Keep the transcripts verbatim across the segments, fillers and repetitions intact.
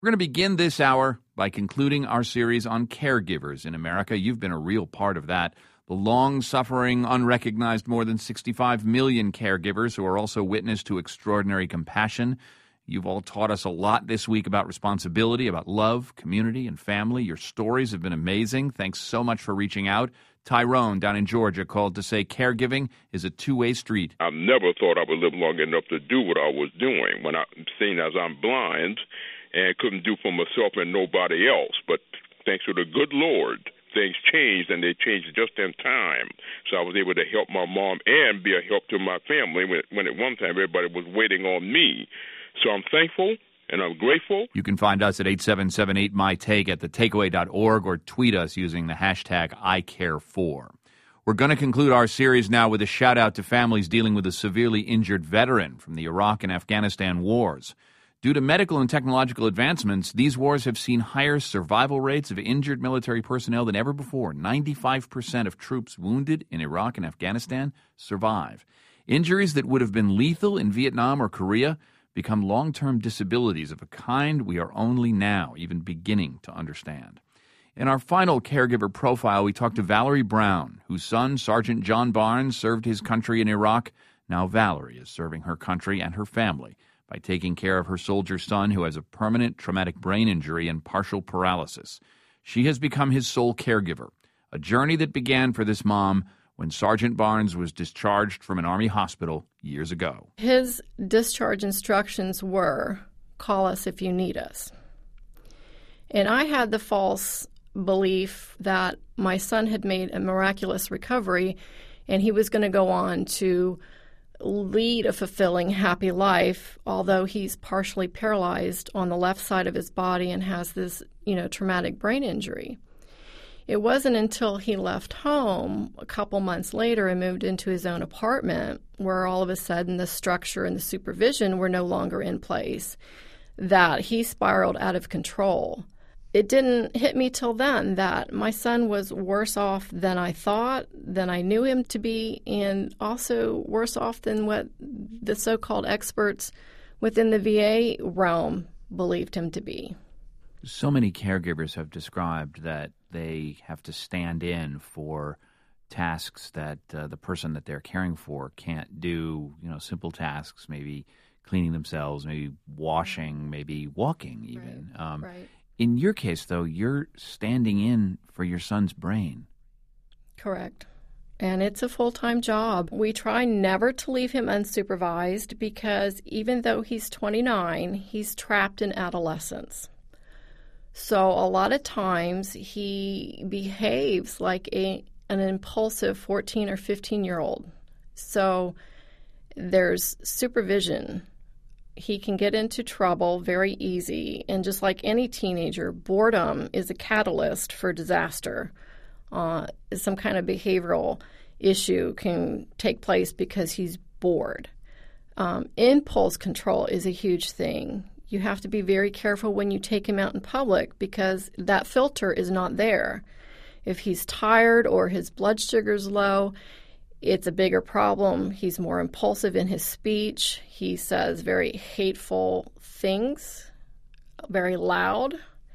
We're going to begin this hour by concluding our series on caregivers in America. You've been a real part of that. The long-suffering, unrecognized more than sixty-five million caregivers who are also witness to extraordinary compassion. You've all taught us a lot this week about responsibility, about love, community, and family. Your stories have been amazing. Thanks so much for reaching out. Tyrone down in Georgia called to say caregiving is a two-way street. I never thought I would live long enough to do what I was doing when I'm seen as I'm blind and couldn't do for myself and nobody else. But thanks to the good Lord, things changed, and they changed just in time. So I was able to help my mom and be a help to my family when, when at one time everybody was waiting on me. So I'm thankful, and I'm grateful. You can find us at eight seven seven eight M Y Take at the takeaway dot org or tweet us using the hashtag I care for. We're going to conclude our series now with a shout-out to families dealing with a severely injured veteran from the Iraq and Afghanistan wars. Due to medical and technological advancements, these wars have seen higher survival rates of injured military personnel than ever before. ninety-five percent of troops wounded in Iraq and Afghanistan survive. Injuries that would have been lethal in Vietnam or Korea become long-term disabilities of a kind we are only now even beginning to understand. In our final caregiver profile, we talked to Valerie Brown, whose son, Sergeant John Barnes, served his country in Iraq. Now Valerie is serving her country and her family by taking care of her soldier son who has a permanent traumatic brain injury and partial paralysis. She has become his sole caregiver, a journey that began for this mom when Sergeant Barnes was discharged from an Army hospital years ago. His discharge instructions were, call us if you need us. And I had the false belief that my son had made a miraculous recovery and he was going to go on to lead a fulfilling, happy life, although he's partially paralyzed on the left side of his body and has this, you know, traumatic brain injury. It wasn't until he left home a couple months later and moved into his own apartment where all of a sudden the structure and the supervision were no longer in place that he spiraled out of control. It didn't hit me till then that my son was worse off than I thought, than I knew him to be, and also worse off than what the so-called experts within the V A realm believed him to be. So many caregivers have described that they have to stand in for tasks that uh, the person that they're caring for can't do, you know, simple tasks, maybe cleaning themselves, maybe washing, maybe walking even. Right. Um, right. In your case, though, you're standing in for your son's brain. Correct. And it's a full-time job. We try never to leave him unsupervised because even though he's twenty-nine, he's trapped in adolescence. So a lot of times he behaves like a an impulsive fourteen or fifteen-year-old. So there's supervision. He can get into trouble very easy. And just like any teenager, boredom is a catalyst for disaster. Uh, some kind of behavioral issue can take place because he's bored. Um, impulse control is a huge thing. You have to be very careful when you take him out in public because that filter is not there. If he's tired or his blood sugar's low, it's a bigger problem. He's more impulsive in his speech. He says very hateful things, very loud.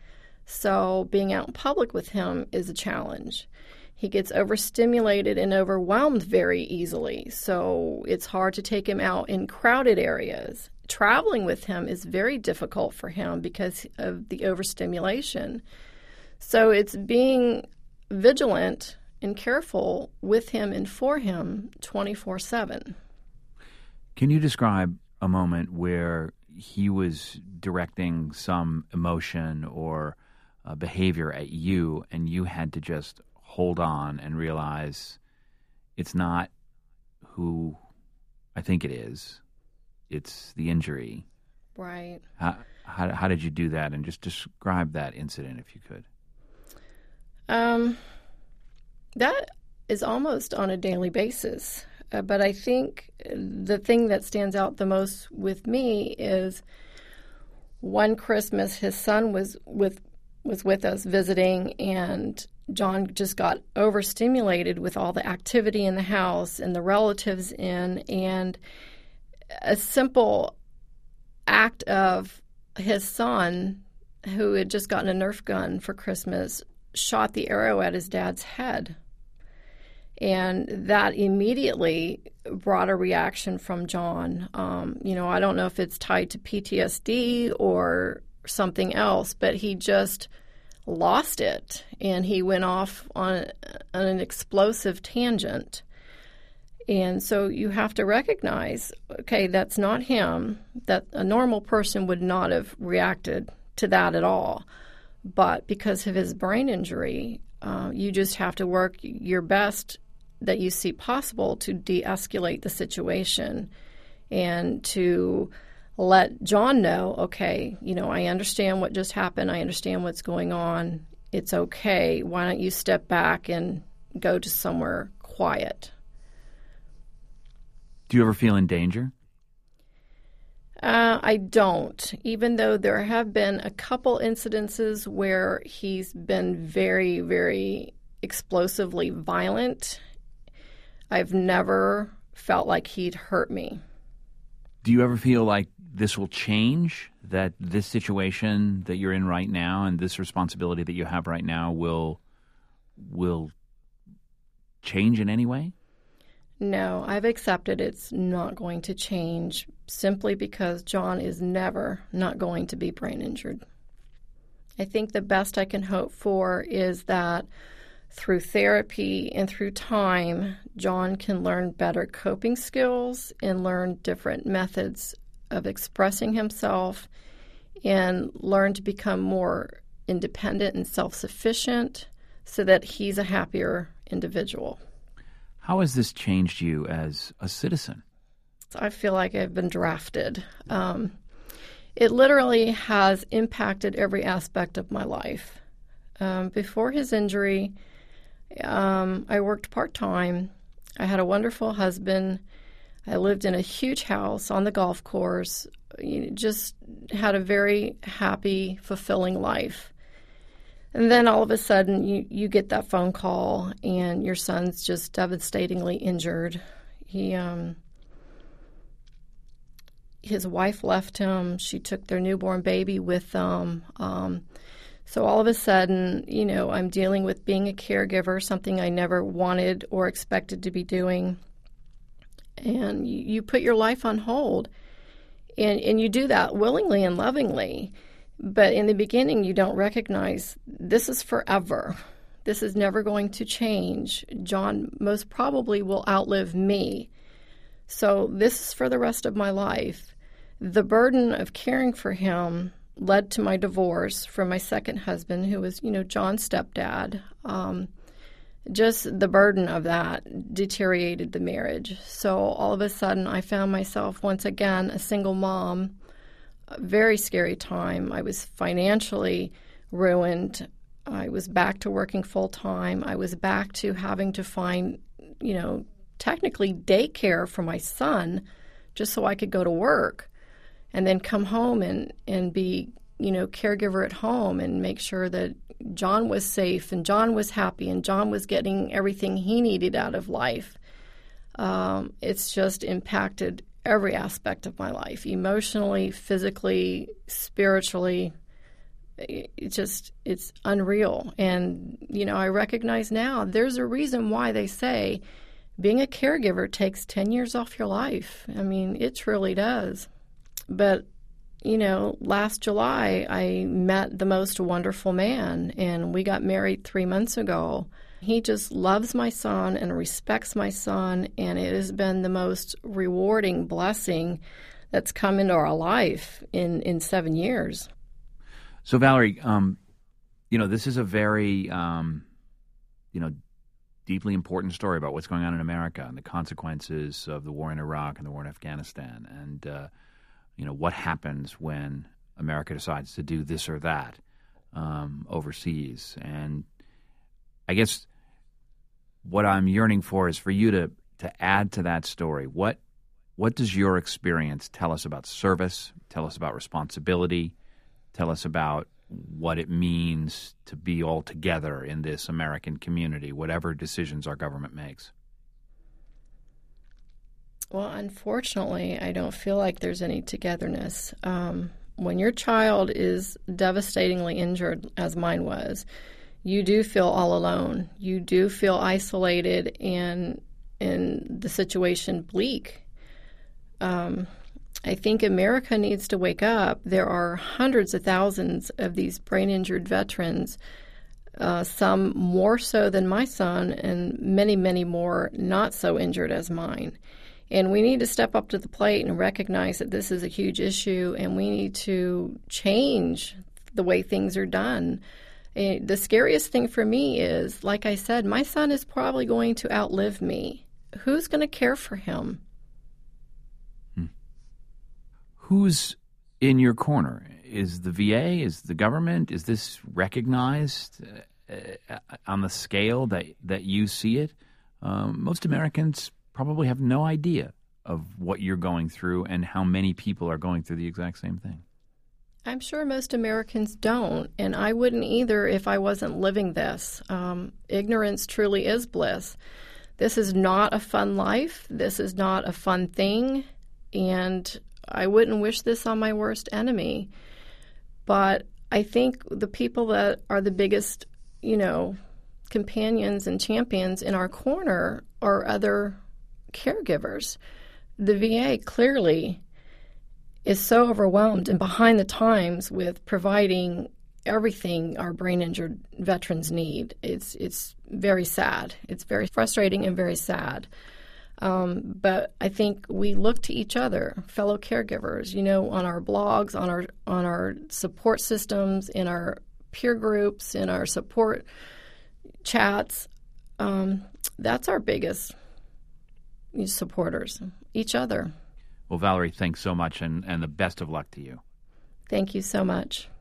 So being out in public with him is a challenge. He gets overstimulated and overwhelmed very easily. So it's hard to take him out in crowded areas. Traveling with him is very difficult for him because of the overstimulation. So it's being vigilant and careful with him and for him twenty-four seven. Can you describe a moment where he was directing some emotion or uh, behavior at you and you had to just hold on and realize it's not who I think it is, it's the injury? Right. How, how, how did you do that? And just describe that incident if you could. Um. That is almost on a daily basis. Uh, but I think the thing that stands out the most with me is one Christmas his son was with was with us visiting, and John just got overstimulated with all the activity in the house and the relatives in, and a simple act of his son who had just gotten a Nerf gun for Christmas, shot the arrow at his dad's head. And that immediately brought a reaction from John. Um, you know, I don't know if it's tied to P T S D or something else, but he just lost it. And he went off on, on an explosive tangent. And so you have to recognize, okay, that's not him, that a normal person would not have reacted to that at all. But because of his brain injury, uh, you just have to work your best that you see possible to de-escalate the situation and to let John know, okay, you know, I understand what just happened. I understand what's going on. It's okay. Why don't you step back and go to somewhere quiet? Do you ever feel in danger? Uh, I don't, even though there have been a couple incidences where he's been very, very explosively violent. I've never felt like he'd hurt me. Do you ever feel like this will change, that this situation that you're in right now and this responsibility that you have right now will will change in any way? No, I've accepted it's not going to change simply because John is never not going to be brain injured. I think the best I can hope for is that through therapy and through time, John can learn better coping skills and learn different methods of expressing himself and learn to become more independent and self-sufficient so that he's a happier individual. How has this changed you as a citizen? I feel like I've been drafted. Um, it literally has impacted every aspect of my life. Um, before his injury, um, I worked part-time. I had a wonderful husband. I lived in a huge house on the golf course. You know, just had a very happy, fulfilling life. And then all of a sudden, you, you get that phone call, and your son's just devastatingly injured. He, um, his wife left him. She took their newborn baby with them. Um, so all of a sudden, you know, I'm dealing with being a caregiver, something I never wanted or expected to be doing. And you, you put your life on hold, and, and you do that willingly and lovingly. But in the beginning, you don't recognize this is forever. This is never going to change. John most probably will outlive me. So this is for the rest of my life. The burden of caring for him led to my divorce from my second husband, who was, you know, John's stepdad. Um, just the burden of that deteriorated the marriage. So all of a sudden, I found myself once again a single mom. A very scary time. I was financially ruined. I was back to working full time. I was back to having to find, you know, technically daycare for my son just so I could go to work and then come home and, and be, you know, caregiver at home and make sure that John was safe and John was happy and John was getting everything he needed out of life. Um, it's just impacted every aspect of my life, emotionally, physically, spiritually. It just, it's unreal. And, you know, I recognize now there's a reason why they say being a caregiver takes ten years off your life. I mean, it truly does. But, you know, last July, I met the most wonderful man, and we got married three months ago. He just loves my son and respects my son, and it has been the most rewarding blessing that's come into our life in, in seven years. So, Valerie, um, you know, this is a very, um, you know, deeply important story about what's going on in America and the consequences of the war in Iraq and the war in Afghanistan and, uh, you know, what happens when America decides to do this or that um, overseas. And I guess what I'm yearning for is for you to, to add to that story. What what does your experience tell us about service, tell us about responsibility, tell us about what it means to be all together in this American community, whatever decisions our government makes? Well, unfortunately, I don't feel like there's any togetherness. Um, when your child is devastatingly injured, as mine was, you do feel all alone. You do feel isolated and, and the situation bleak. Um, I think America needs to wake up. There are hundreds of thousands of these brain-injured veterans, uh, some more so than my son, and many, many more not so injured as mine. And we need to step up to the plate and recognize that this is a huge issue, and we need to change the way things are done. And the scariest thing for me is, like I said, my son is probably going to outlive me. Who's going to care for him? Who's in your corner? Is the V A? Is the government? Is this recognized uh, on the scale that, that you see it? Um, most Americans probably have no idea of what you're going through and how many people are going through the exact same thing. I'm sure most Americans don't, and I wouldn't either if I wasn't living this. Um, ignorance truly is bliss. This is not a fun life. This is not a fun thing, and I wouldn't wish this on my worst enemy. But I think the people that are the biggest, you know, companions and champions in our corner are other caregivers. The V A clearly is so overwhelmed and behind the times with providing everything our brain-injured veterans need. It's it's very sad. It's very frustrating and very sad. Um, but I think we look to each other, fellow caregivers, you know, on our blogs, on our on our support systems, in our peer groups, in our support chats. Um, that's our biggest supporters, each other. Well, Valerie, thanks so much, and, and the best of luck to you. Thank you so much.